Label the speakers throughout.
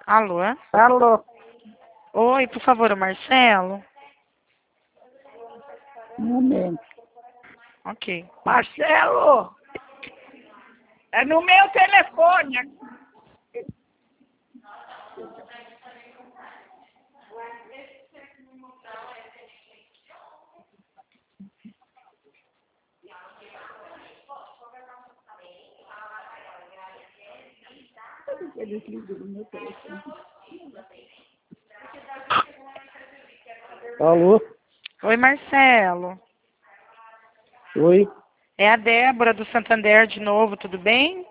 Speaker 1: Alô?
Speaker 2: Alô?
Speaker 1: Oi, por favor, o Marcelo?
Speaker 2: Um momento.
Speaker 1: Ok.
Speaker 2: Marcelo! É no meu telefone. Eles ligam no meu telefone.
Speaker 3: Alô?
Speaker 1: Oi, Marcelo.
Speaker 3: Oi?
Speaker 1: É a Débora do Santander de novo, tudo bem?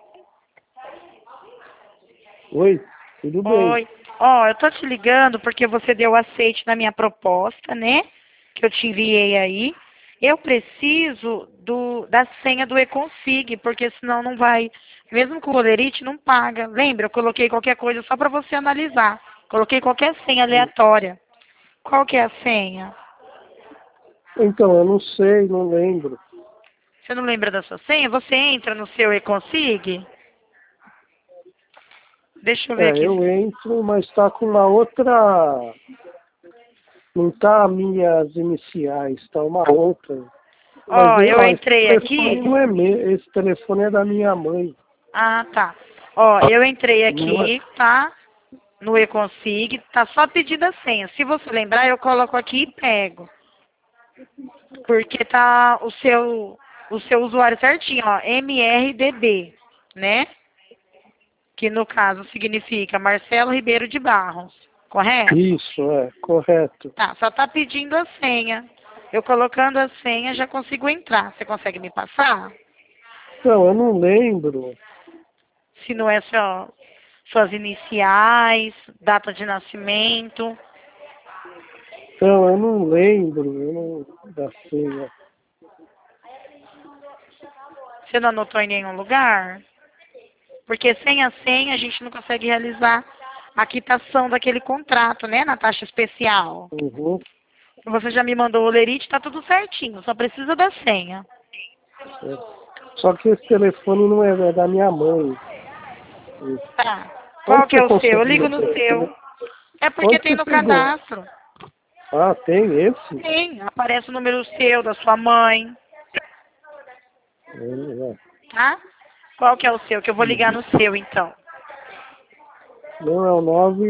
Speaker 3: Oi? Tudo bem?
Speaker 1: Oi. Ó, eu tô te ligando porque você deu aceite na minha proposta, né? Que eu te enviei aí. Eu preciso da senha do Econsig, porque senão não vai. Mesmo com o Rolerite, não paga. Lembra? Eu coloquei qualquer coisa só para você analisar. Coloquei qualquer senha aleatória. Qual que é a senha?
Speaker 3: Então, eu não sei, não lembro.
Speaker 1: Você não lembra da sua senha? Você entra no seu Econsig? Deixa eu ver aqui.
Speaker 3: Eu entro, mas tá com uma outra... Não tá minhas iniciais, tá uma outra. Mas
Speaker 1: Ó, eu entrei
Speaker 3: esse telefone
Speaker 1: aqui.
Speaker 3: não é meu, esse telefone é da minha mãe.
Speaker 1: Ah, tá. Ó, eu entrei
Speaker 3: Não é...
Speaker 1: aqui, tá? No Econsig, tá só pedindo a senha. Se você lembrar, eu coloco aqui e pego. Porque tá o seu usuário certinho, ó, MRDB, né? Que no caso significa Marcelo Ribeiro de Barros, correto?
Speaker 3: Isso, correto.
Speaker 1: Tá, só tá pedindo a senha. Eu colocando a senha já consigo entrar. Você consegue me passar?
Speaker 3: Então, eu não lembro.
Speaker 1: Se não é suas iniciais, data de nascimento.
Speaker 3: Então, eu não lembro da senha.
Speaker 1: Você não anotou em nenhum lugar? Porque sem a senha a gente não consegue realizar a quitação daquele contrato, né? Na taxa especial.
Speaker 3: Uhum.
Speaker 1: Você já me mandou o lerite, tá tudo certinho. Só precisa da senha.
Speaker 3: Só que esse telefone não é da minha mãe.
Speaker 1: Tá. Qual
Speaker 3: Onde
Speaker 1: que é
Speaker 3: você
Speaker 1: o seu? Eu ligo
Speaker 3: conseguiu
Speaker 1: no
Speaker 3: esse
Speaker 1: seu.
Speaker 3: telefone?
Speaker 1: É porque
Speaker 3: Onde
Speaker 1: tem
Speaker 3: você
Speaker 1: no
Speaker 3: pegou?
Speaker 1: cadastro.
Speaker 3: Ah, tem esse?
Speaker 1: Tem. Aparece o número seu, da sua mãe.
Speaker 3: É.
Speaker 1: Tá? Qual que é o seu? Que eu vou ligar no seu, então.
Speaker 3: Não, é o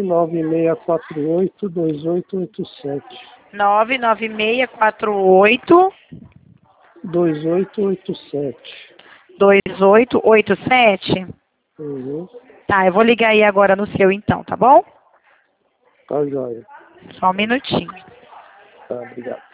Speaker 3: 996482887.
Speaker 1: 99648
Speaker 3: 2887.
Speaker 1: 2887.
Speaker 3: Uhum.
Speaker 1: Tá, eu vou ligar aí agora no seu, então, tá bom?
Speaker 3: Tá joia.
Speaker 1: Só um minutinho.
Speaker 3: Tá, obrigado.